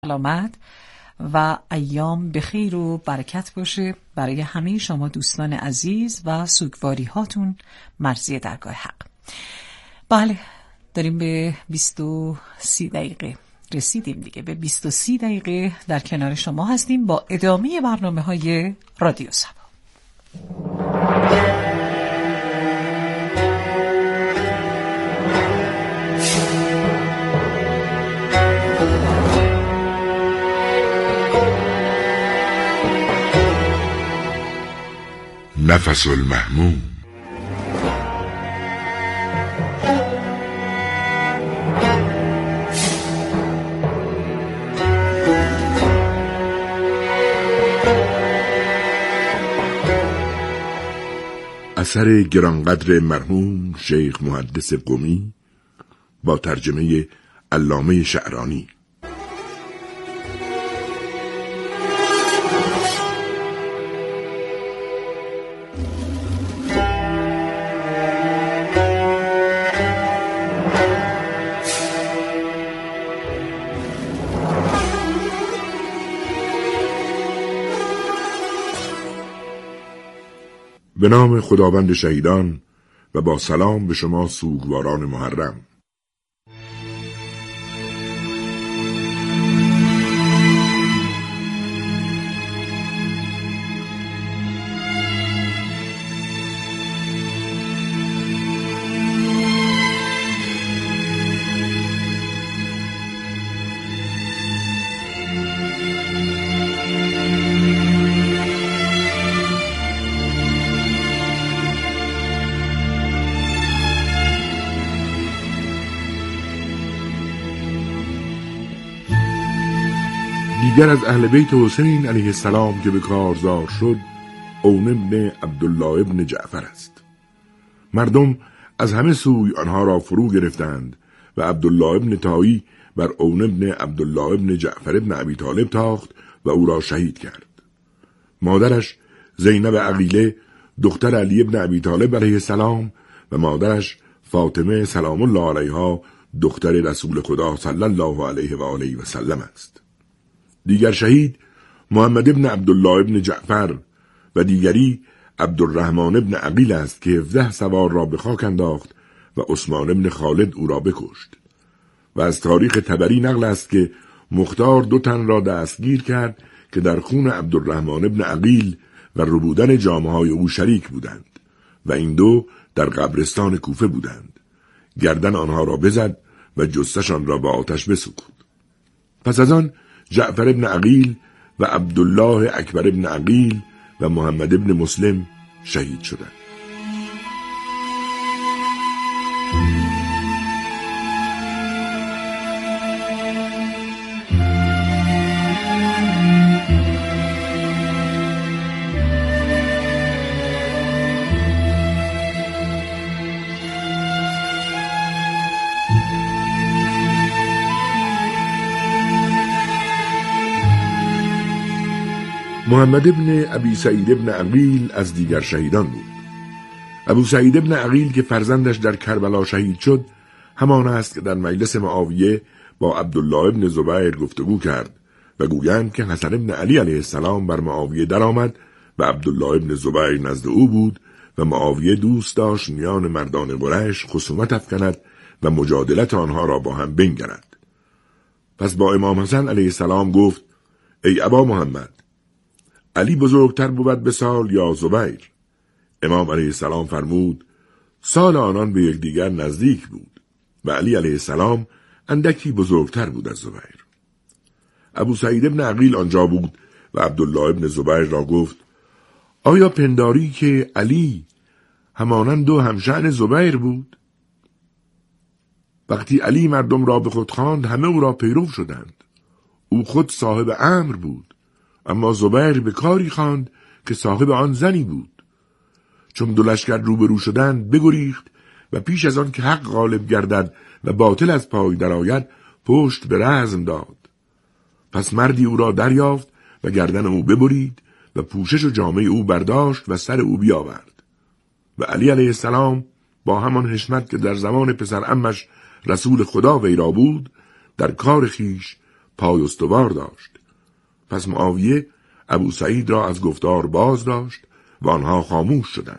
سلامت و ایام بخیر و برکت باشه برای همه شما دوستان عزیز و سوگواری هاتون مرضی درگاه حق. بله، داریم به 20-30 دقیقه رسیدیم دیگه، به 20-30 دقیقه در کنار شما هستیم با ادامه برنامه‌های رادیو سبا. نفس المهموم. اثر گرانقدر مرحوم شیخ محدث قمی با ترجمه علامه شعرانی. به نام خداوند شهیدان و با سلام به شما سوگواران محرم. دیگر از اهل بیت حسین علیه السلام که به کارزار شد اون ابن عبدالله ابن جعفر است. مردم از همه سوی آنها را فرو گرفتند و عبدالله ابن طایی بر اون ابن عبدالله ابن جعفر ابن ابی طالب تاخت و او را شهید کرد. مادرش زینب عقیله دختر علی ابن ابی طالب علیه السلام و مادرش فاطمه سلام الله علیها دختر رسول خدا صلی الله علیه و آله و سلم است. دیگر شهید محمد ابن عبدالله ابن جعفر و دیگری عبدالرحمن ابن عقیل است که 17 سوار را به خاک انداخت و عثمان ابن خالد او را بکشت. و از تاریخ طبری نقل است که مختار 2 تن را دستگیر کرد که در خون عبدالرحمن ابن عقیل و ربودن جامه‌های او شریک بودند و این 2 در قبرستان کوفه بودند. گردن آنها را بزد و جثه‌شان را با آتش بسوخت. پس از آن جعفر ابن عقیل و عبدالله اکبر ابن عقیل و محمد ابن مسلم شهید شدند. محمد ابن ابی سعید ابن عقیل از دیگر شهیدان بود. ابو سعید ابن عقیل که فرزندش در کربلا شهید شد همان است که در مجلس معاویه با عبدالله ابن زبیر گفتگو کرد و گویند که حسن ابن علی علیه السلام بر معاویه درآمد و عبدالله ابن زبیر نزد او بود و معاویه دوست داشت میان مردان قریش خصومت افکند و مجادلت آنها را با هم بنگرد. پس با امام حسن علیه السلام گفت: ای ابا محمد، علی بزرگتر بود به سال یا زبیر؟ امام علیه السلام فرمود: سال آنان به یکدیگر نزدیک بود و علی علیه السلام اندکی بزرگتر بود از زبیر. ابو سعید ابن عقیل آنجا بود و عبدالله ابن زبیر را گفت: آیا پنداری که علی همانند 2 همشأن زبیر بود؟ وقتی علی مردم را به خود خواند همه او را پیرو شدند. او خود صاحب امر بود، اما زبیر به کاری خواند که صاحب آن زنی بود. چون 2 لشکر روبرو شدند بگریخت و پیش از آن که حق غالب گردد و باطل از پای درآید پشت به رزم داد. پس مردی او را دریافت و گردن او ببرید و پوشش و جامه او برداشت و سر او بیاورد. و علی علیه السلام با همان حشمت که در زمان پسر عمش رسول خدا وی را بود در کار خیش پای استوار داشت. پس معاویه ابو سعید را از گفتار باز داشت و آنها خاموش شدند.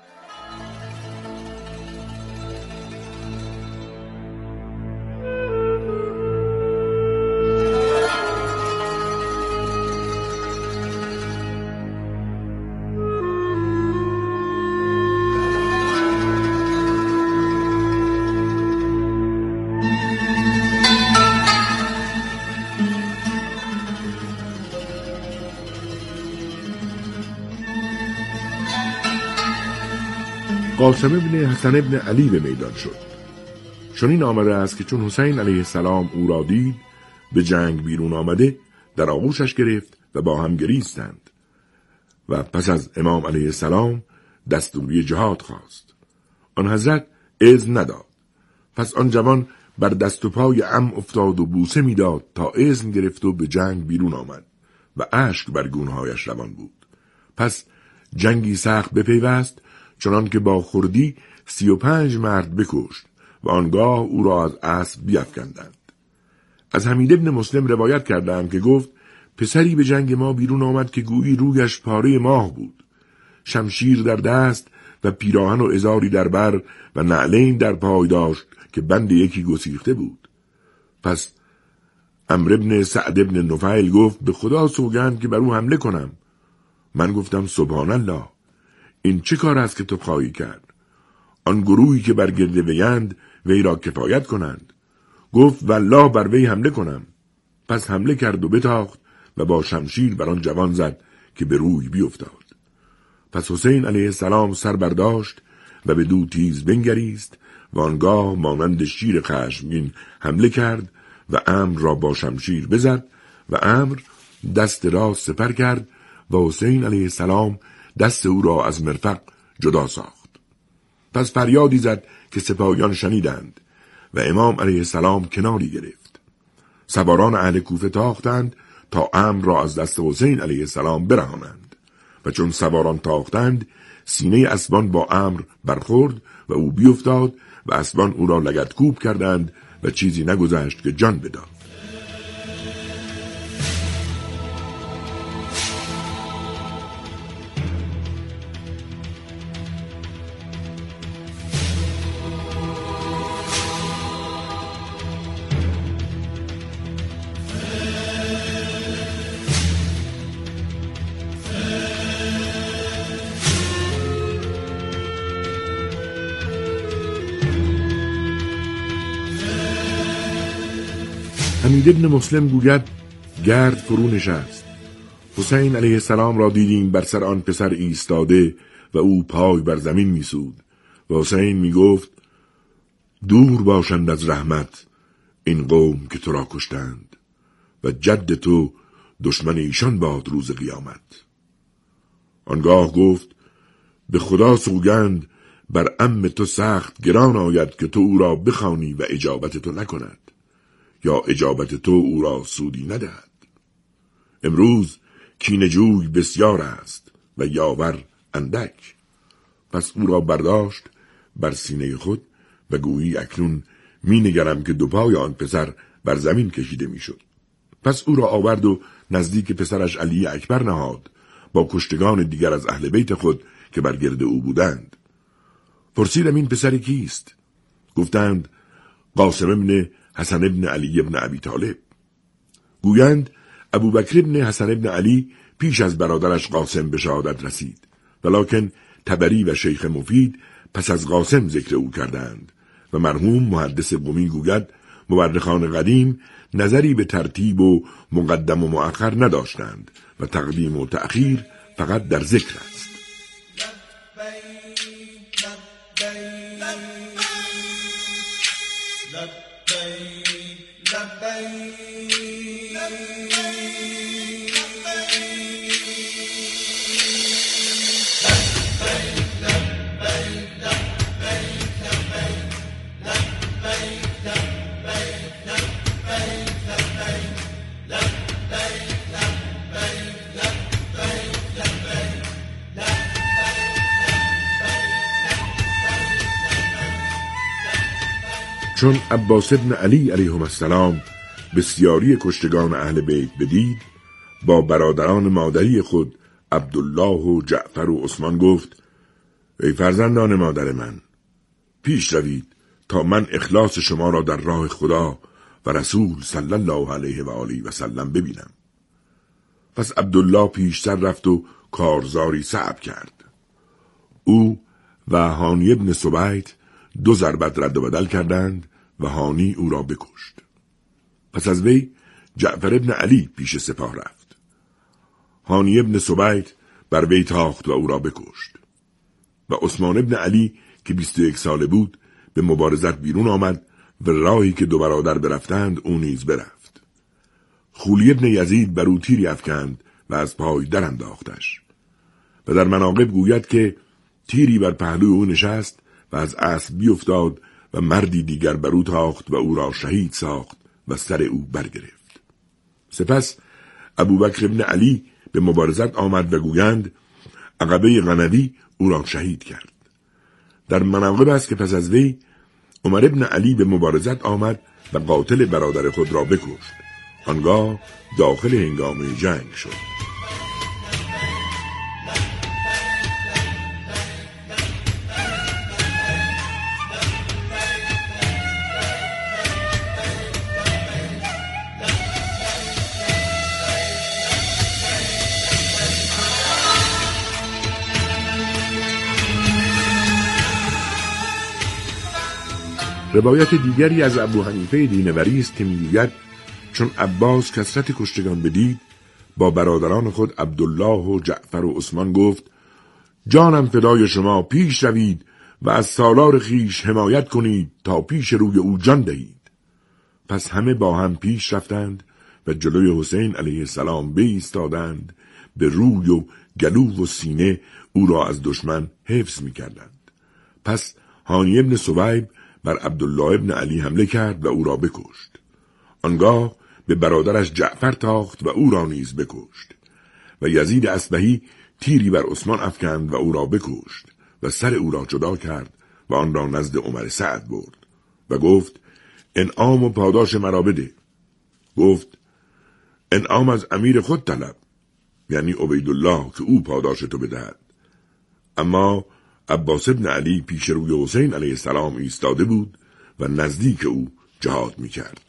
قاسم ابن حسن ابن علی به میدان شد. چنین آمده است که چون حسین علیه السلام او را دید به جنگ بیرون آمده، در آغوشش گرفت و با هم گریستند و پس از امام علیه السلام دستوری جهاد خواست. آن حضرت اذن نداد. پس آن جوان بر دست و پای عم افتاد و بوسه میداد تا اذن گرفت و به جنگ بیرون آمد و اشک بر گونه‌هایش روان بود. پس جنگی سخت بپیوست، چنان که با خردی 35 مرد بکشت و آنگاه او را از اسب بیفکندند. از حمید ابن مسلم روایت کردند که گفت پسری به جنگ ما بیرون آمد که گویی رویش پاره ماه بود، شمشیر در دست و پیراهن و ازاری در بر و نعلین در پای داشت که بند یکی گسیخته بود. پس عمرو ابن سعد ابن نفیل گفت به خدا سوگند که بر او حمله کنم. من گفتم سبحان الله، این چه کار است که تو خواهی کرد؟ آن گروهی که بر گرد ویند وی را کفایت کنند. گفت والله بر وی حمله کنم. پس حمله کرد و بتاخت و با شمشیر بر آن جوان زد که به روی بیفتاد. پس حسین علیه السلام سر برداشت و به دو تیز بنگریست و آنگاه مانند شیر خشمگین حمله کرد و عمرو را با شمشیر بزد و عمرو دست راست سپر کرد و حسین علیه السلام دست او را از مرفق جدا ساخت. پس فریادی زد که سپاهیان شنیدند و امام علیه السلام کناری گرفت. سواران اهل کوفه تاختند تا عمرو را از دست حسین علیه السلام برهانند و چون سواران تاختند سینه اسبان با عمرو برخورد و او بیفتاد و اسبان او را لگدکوب کردند و چیزی نگذشت که جان بداد. حمید ابن مسلم گوید گرد فرو نشست. حسین علیه السلام را دیدیم بر سر آن پسر ایستاده و او پای بر زمین میسود و حسین میگفت دور باشند از رحمت این قوم که تو را کشتند و جد تو دشمن ایشان باد روز قیامت. آنگاه گفت به خدا سوگند بر عم تو سخت گران آید که تو او را بخوانی و اجابت تو نکند یا اجابت تو او را سودی ندهد. امروز کینه‌جوی بسیار است و یاور اندک. پس او را برداشت بر سینه خود و گویی اکنون می نگرم که دو پای آن پسر بر زمین کشیده می شد. پس او را آورد و نزدیک پسرش علی اکبر نهاد با کشتگان دیگر از اهل بیت خود که بر گرد او بودند. پرسیدم این پسر کیست؟ گفتند قاسم ابن حسن ابن علی ابن ابی طالب. گویند ابوبکر ابن حسن ابن علی پیش از برادرش قاسم به شهادت رسید، ولکن طبری و شیخ مفید پس از قاسم ذکر او کردند و مرحوم محدث قمی گوید مورخان قدیم نظری به ترتیب و مقدم و مؤخر نداشتند و تقدیم و تأخیر فقط در ذکر است. چون عباس ابن علی علیهم السلام بسیاری کشتگان اهل بیت بدید، با برادران مادری خود عبدالله و جعفر و عثمان گفت: ای فرزندان مادر من، پیش روید تا من اخلاص شما را در راه خدا و رسول صلی الله علیه و آله و سلم ببینم. پس عبدالله پیشتر رفت و کارزاری صعب کرد. او و هانی ابن سبیت 2 ضربت رد و بدل کردند و هانی او را بکشت. پس از وی جعفر ابن علی پیش سپاه رفت. هانی ابن سبیت بر وی تاخت و او را بکشت و عثمان ابن علی که 21 ساله بود به مبارزت بیرون آمد و راهی که 2 برادر برفتند او نیز برفت. خولی ابن یزید بر او تیری افکند و از پای در انداختش و در مناقب گوید که تیری بر پهلوی او نشست و از اسب بیفتاد و مردی دیگر بر او تاخت و او را شهید ساخت و سر او برگرفت. سپس ابوبکر ابن علی به مبارزت آمد و گویند عقبه غنوی او را شهید کرد. در مناقب است که پس از وی عمر ابن علی به مبارزت آمد و قاتل برادر خود را بکشت. آنگاه داخل هنگامه جنگ شد. روایت دیگری از ابو حنیفه دینوری است که میگوید چون عباس کثرت کشتگان بدید، با برادران خود عبدالله و جعفر و عثمان گفت: جانم فدای شما، پیش روید و از سالار خیش حمایت کنید تا پیش روی او جان دهید. پس همه با هم پیش رفتند و جلوی حسین علیه السلام بایستادند، به روی و گلو و سینه او را از دشمن حفظ می‌کردند. پس هانی ابن سویب بر عبدالله ابن علی حمله کرد و او را بکشت. آنگاه به برادرش جعفر تاخت و او را نیز بکشت و یزید اصبهی تیری بر عثمان افکند و او را بکشت و سر او را جدا کرد و آن را نزد عمر سعد برد و گفت: انعام و پاداش مرا بده. گفت: انعام از امیر خود طلب، یعنی عبیدالله، که او پاداش تو بدهد. اما عباس ابن علی پیش روی حسین علیه السلام ایستاده بود و نزدیک او جهاد می‌کرد.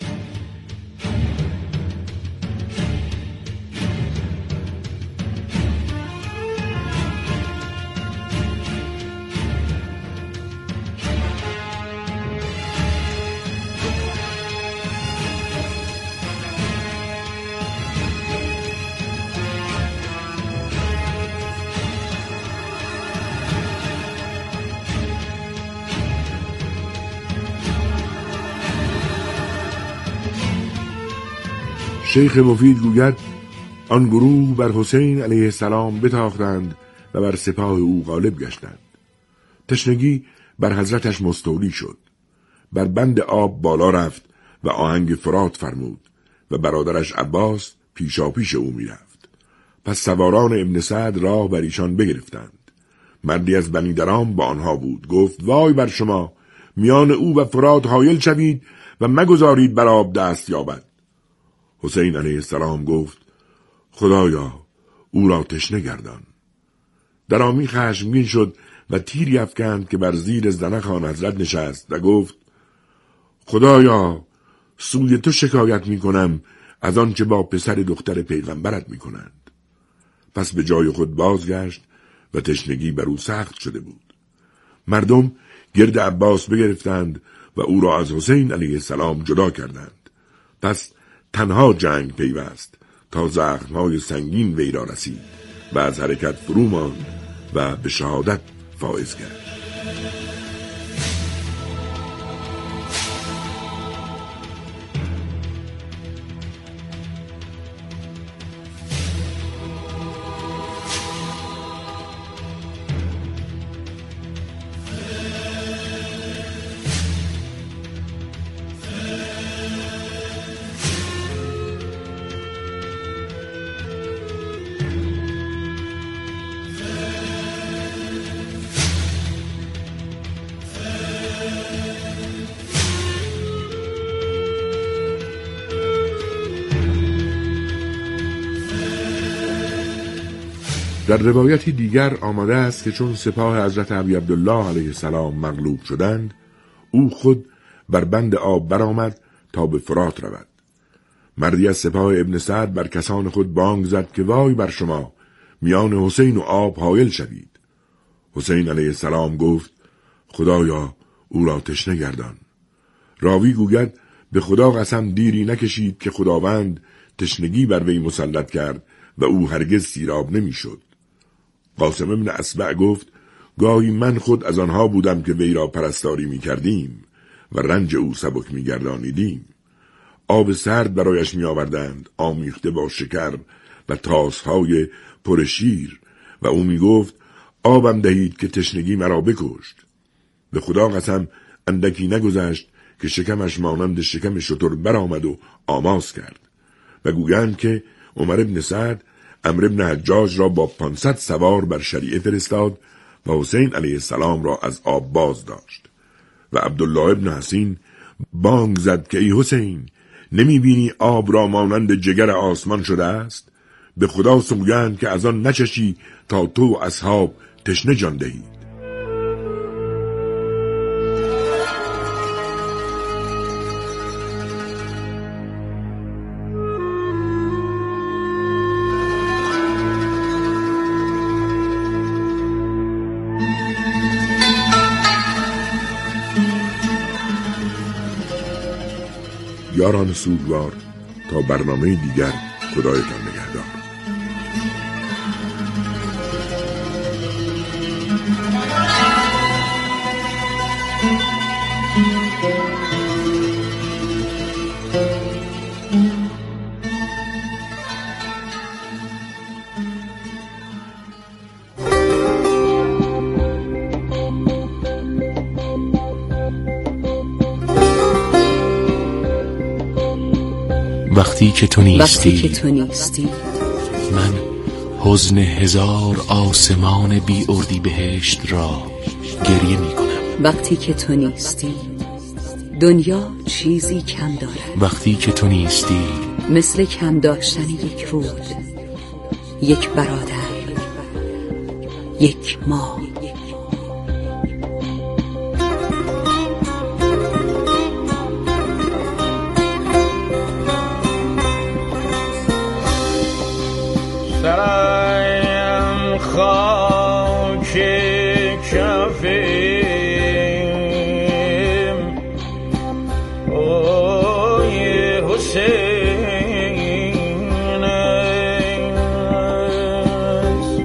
شیخ مفید گوید آن گروه بر حسین علیه السلام بتاختند و بر سپاه او غالب گشتند. تشنگی بر حضرتش مستولی شد. بر بند آب بالا رفت و آهنگ فرات فرمود و برادرش عباس پیشاپیش او می رفت. پس سواران ابن سعد راه بر ایشان بگرفتند. مردی از بنی درام با آنها بود. گفت: وای بر شما، میان او و فرات حایل شوید و مگذارید بر آب دست یابد. حسین علیه السلام گفت: خدایا او را تشنه گردان. درامی خشمگین شد و تیری افکند که بر زیر زنخ آن حضرت نشست و گفت: خدایا سوی تو شکایت می کنم از آن چه با پسر دختر پیغمبرت می کنند. پس به جای خود بازگشت و تشنگی بر او سخت شده بود. مردم گرد عباس بگرفتند و او را از حسین علیه السلام جدا کردند. پس تنها جنگ پیوست تا زخمهای سنگین وی را رسید و از حرکت فرو ماند و به شهادت فائز گشت. در روایتی دیگر آمده است که چون سپاه حضرت ابی عبدالله علیه السلام مغلوب شدند، او خود بر بند آب برآمد تا به فرات رود. مردی از سپاه ابن سعد بر کسان خود بانگ زد که وای بر شما، میان حسین و آب حایل شوید. حسین علیه السلام گفت خدایا او را تشنه گردان. راوی گوید به خدا قسم دیری نکشید که خداوند تشنگی بر وی مسلط کرد و او هرگز سیراب نمیشد. قاسم ابن اصبع گفت گاهی من خود از آنها بودم که وی را پرستاری می کردیم و رنج او سبک می گردانیدیم. آب سرد برایش می آوردند آمیخته با شکر و تاسهای پر شیر و او می گفت آبم دهید که تشنگی مرا بکشت. به خدا قسم اندکی نگذشت که شکمش مانند شکم شتر برآمد و آماس کرد. و گویند که عمر ابن سعد عمرو ابن حجاج را با 500 سوار بر شریعه فرستاد و حسین علیه السلام را از آب باز داشت. و عبدالله ابن حسین بانگ زد که ای حسین، نمی بینی آب را مانند جگر آسمان شده است؟ به خدا سوگند که از آن نچشی تا تو و اصحاب تشنه جان دهید. یاران سوگوار، تا برنامه دیگر خدایتان نگهدار. وقتی که تو نیستی من حزن 1000 آسمان بی اردیبهشت را گریه می کنم. وقتی که تو نیستی دنیا چیزی کم دارد. وقتی که تو نیستی مثل کم داشتن یک رود، یک برادر، یک ماه. سرایم خاک کفیم اوی حسین است،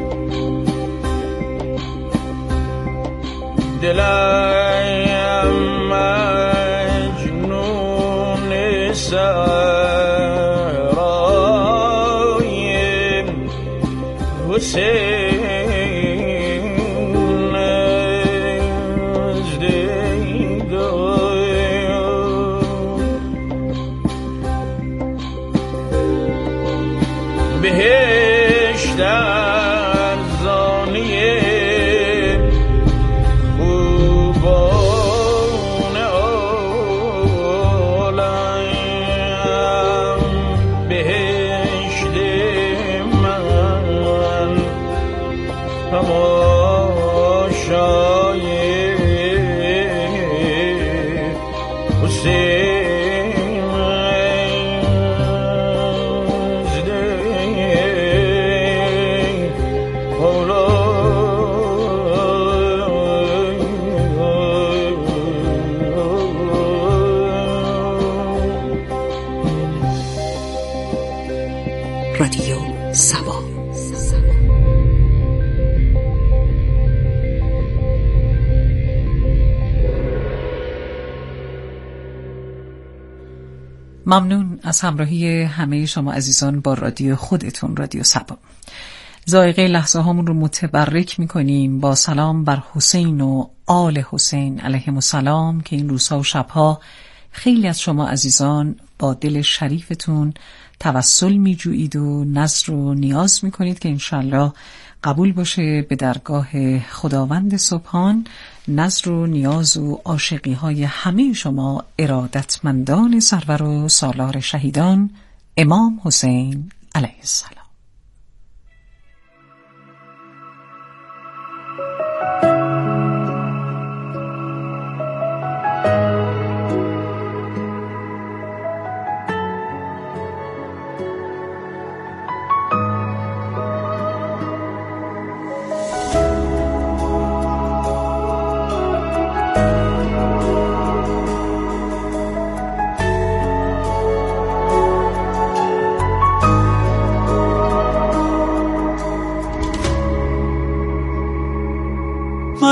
دلم مجنون سرای حسین از دیدار بهشت ارزانی خوبان عالم، بهشت من تماشای حسین رادیو سبا. ممنون از همراهی همه شما عزیزان با رادیو خودتون، رادیو سبا. ذائقه لحظه هامون رو متبرک میکنیم با سلام بر حسین و آل حسین علیهم السلام که این روزها و شبها خیلی از شما عزیزان با دل شریفتون توسل میجویید و نظر و نیاز میکنید که انشالله قبول باشه به درگاه خداوند سبحان نظر و نیاز و عاشقی های همه شما ارادتمندان سرور و سالار شهیدان امام حسین علیه السلام.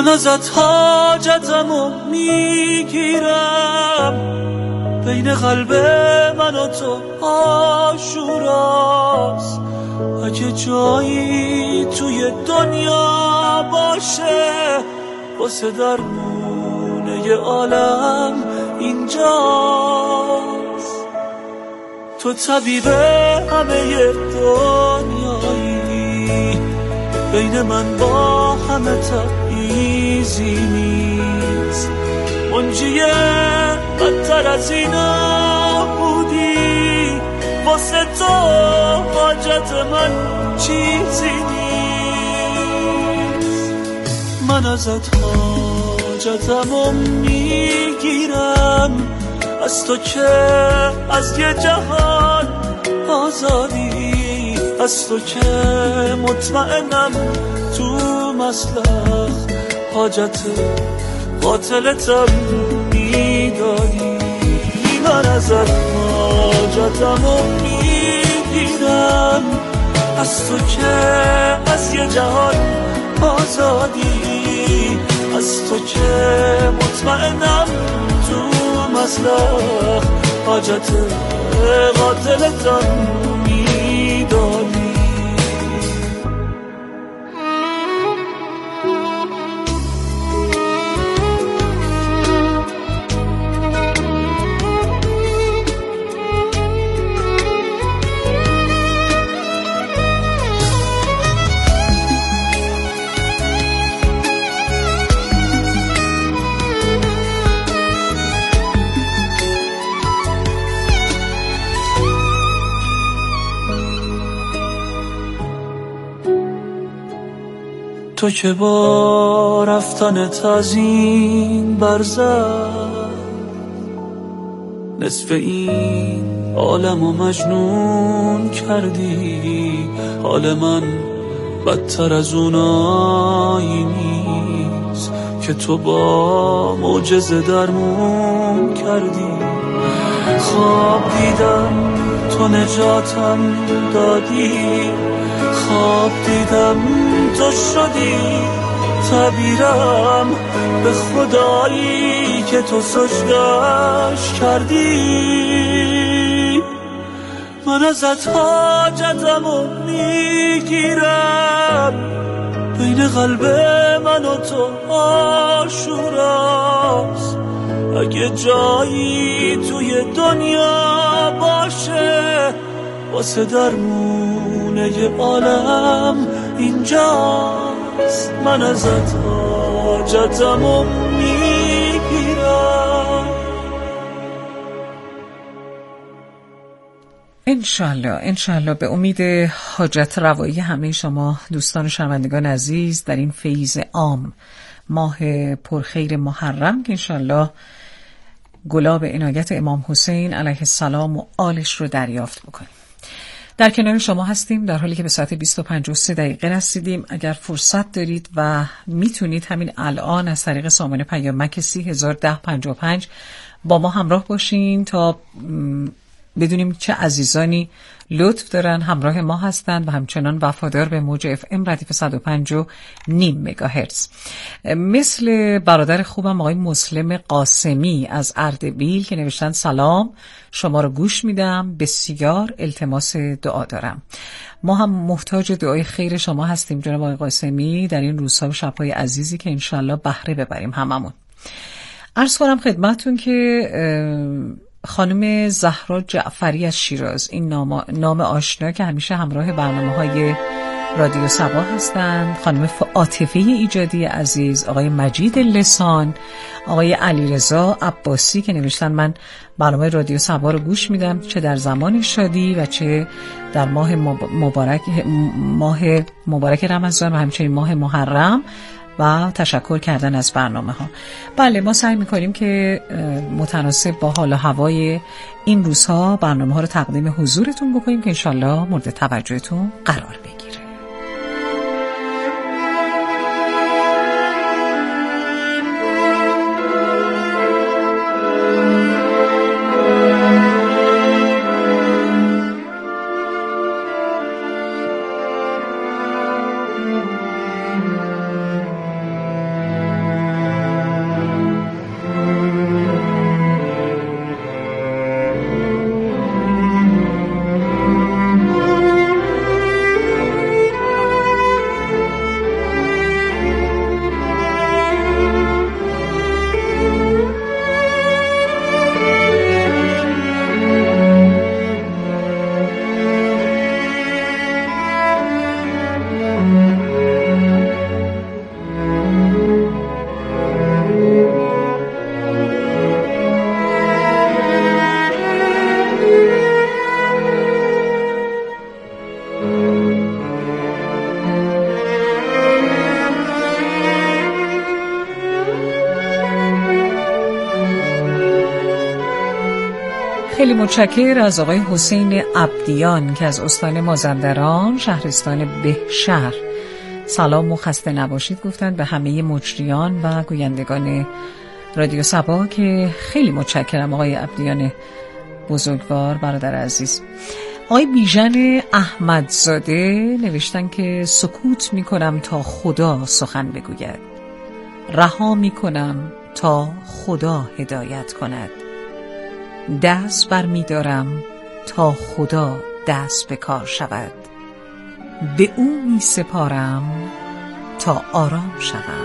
من ازت حاجتمو میگیرم، بین قلب من و تو آشوراست. اگه جایی توی دنیا باشه واسه درمونه عالم اینجاست. تو طبیب همه دنیایی، بین من با همه تبعیضی نیست. منجیه بدتر از اینا بودی، واسه تو حاجت من چیزی نیست. من ازت حاجتمو میگیرم، از تو که از یه جهان آزادی، از تو که مطمئنم تو مسلخ حاجت قاتلتم میداری. من ازت حاجتمو میگیرم، از تو که از یه جهان آزادی، از تو که مطمئنم تو مسلخ حاجت قاتلتم میداری. تو که با رفتنت از این برزن نصف این عالمو مجنون کردی، حال من بدتر از اونایی نیست که تو با معجزه درمون کردی. خواب دیدم تو نجاتم دادی، خواب دیدم تو شدی تعبیرم به خدایی که تو سجدش کردی. من ازت حاجتمو میگیرم، بین قلب من و تو آشوراست. اگه جایی توی دنیا باشه واسه درمونه عالم اینجاست. من ازت حاجتمو میگیرم. انشالله به امید حاجت روایی همه شما دوستان و شنوندگان عزیز در این فیض عام ماه پرخیر محرم که انشالله گلاب عنایت امام حسین علیه السلام و آلش رو دریافت بکنیم. در کنار شما هستیم در حالی که به ساعت 20:53 رسیدیم. اگر فرصت دارید و میتونید همین الان از طریق سامانه پیامک 301055 با ما همراه باشین تا بدونیم چه عزیزانی لطف دارن همراه ما هستند و همچنان وفادار به موج FM ردیف 105.5 مگاهرتز. مثل برادر خوبم آقای مسلم قاسمی از اردبیل که نوشتن سلام، شما رو گوش میدم، بسیار التماس دعا دارم. ما هم محتاج دعای خیر شما هستیم جناب آقای قاسمی در این روزها و شب‌های عزیزی که انشالله بهره ببریم هممون. عرض کنم خدمتون که خانم زهرا جعفری از شیراز، این نام آشنا که همیشه همراه برنامه‌های رادیو صبا هستند، خانم عاطفه ایجادی عزیز، آقای مجید لسان، آقای علیرضا عباسی که نوشتن من برنامه رادیو صبا رو گوش میدم چه در زمان شادی و چه در ماه مبارک رمضان و همچنین ماه محرم و تشکر کردن از برنامه ها. بله، ما سعی میکنیم که متناسب با حال و هوای این روزها برنامه ها رو تقدیم حضورتون بکنیم که انشالله مورد توجهتون قرار بگیره. خیلی متشکر از آقای حسین عبدیان که از استان مازندران شهرستان بهشهر سلام و خسته نباشید گفتند به همه مجریان و گویندگان رادیو صبا، که خیلی متشکرم آقای عبدیان بزرگوار برادر عزیز. آقای بیژن احمدزاده نوشتن که سکوت میکنم تا خدا سخن بگوید، رها میکنم تا خدا هدایت کند، دست بر می‌دارم تا خدا دست به کار شود، به او می سپارم تا آرام شوم.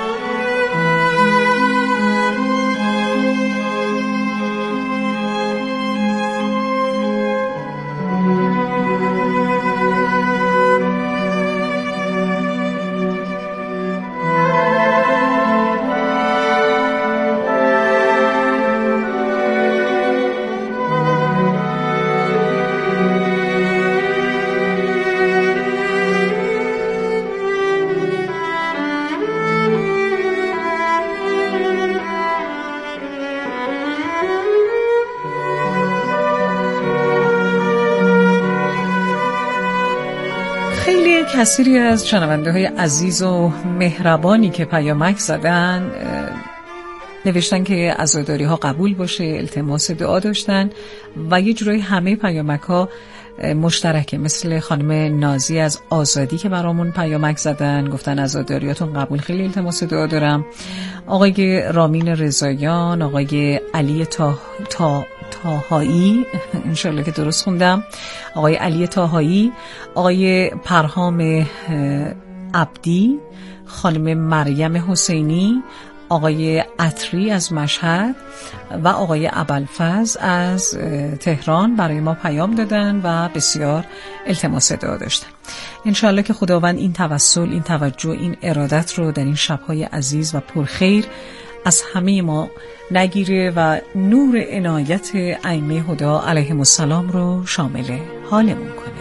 کثیری از شنونده های عزیز و مهربانی که پیامک زدن نوشتن که عزاداری ها قبول باشه، التماس دعا داشتن و یه جورایی همه پیامک ها مشترکه، مثل خانم نازی از آزادی که برامون پیامک زدن گفتن عزاداریاتون قبول، خیلی التماس دعا دارم. آقای رامین رضاییان، آقای علی تاهایی انشالله که درست خوندم، آقای علی تاهایی، آقای پرهام عبدی، خانم مریم حسینی، آقای عطری از مشهد و آقای ابوالفضل از تهران برای ما پیام دادن و بسیار التماس دعا داشتن. انشالله که خداوند این توسل، این توجه، این ارادت رو در این شب‌های عزیز و پرخیر از همه ما نگیره و نور عنایت ائمه هدی علیهم السلام رو شامل حالمون کنه.